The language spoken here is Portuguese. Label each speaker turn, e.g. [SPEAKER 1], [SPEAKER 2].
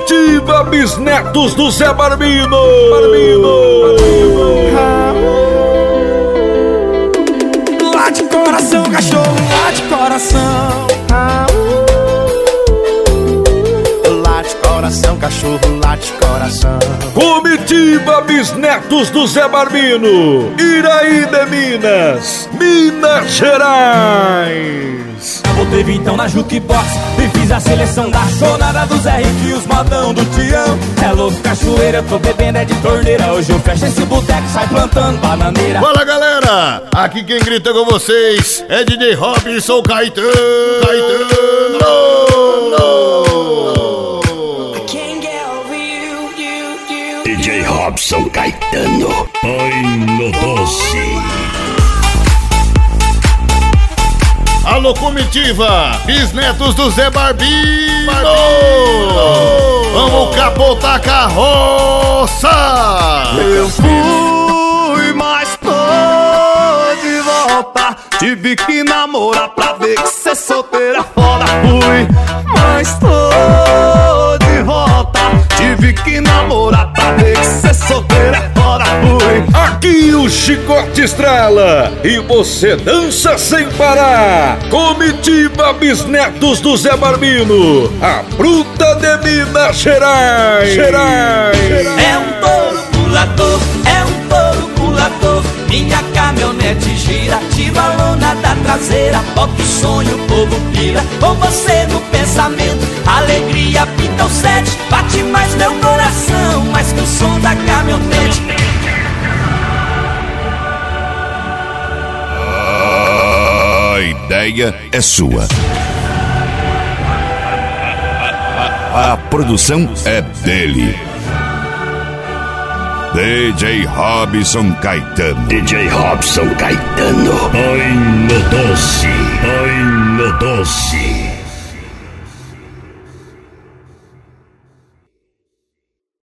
[SPEAKER 1] Comitiva Bisnetos do Zé Barbino.
[SPEAKER 2] Lá de coração, cachorro, lá de coração. Lá de coração, cachorro, lá de coração.
[SPEAKER 1] Comitiva Bisnetos do Zé Barbino, Iraí de Minas, Minas Gerais.
[SPEAKER 2] Voltei então na jukebox e fiz a seleção da chonada do Zé Rico e os modão do Tião. É louco, cachoeira, eu tô bebendo é de torneira. Hoje eu fecho esse boteco, sai plantando bananeira.
[SPEAKER 3] Fala galera, aqui quem grita com vocês é DJ Robson Caetano.
[SPEAKER 4] DJ Robson Caetano, põe no doce.
[SPEAKER 3] Alô Comitiva, Bisnetos do Zé Barbino. Vamos capotar a carroça.
[SPEAKER 2] Eu fui, mas tô de volta. Tive que namorar pra ver que cê solteira foda. Fui, mas tô de volta. Tive que namorar pra ver que cê solteira foda. Fui.
[SPEAKER 1] Aqui o chicote estrala e você dança sem parar. Comitiva Bisnetos do Zé Barbino, a bruta de Minas Gerais.
[SPEAKER 2] É um touro pulador, é um touro pulador. Minha caminhonete gira, tira a lona da traseira. Toque sonho, o povo pira. Com você no pensamento, alegria pinta o sete. Bate mais meu coração, mais que o som da caminhonete.
[SPEAKER 4] A ideia é sua. A produção é dele. DJ Robson Caetano. DJ Robson Caetano. Põe no doce. Põe no doce.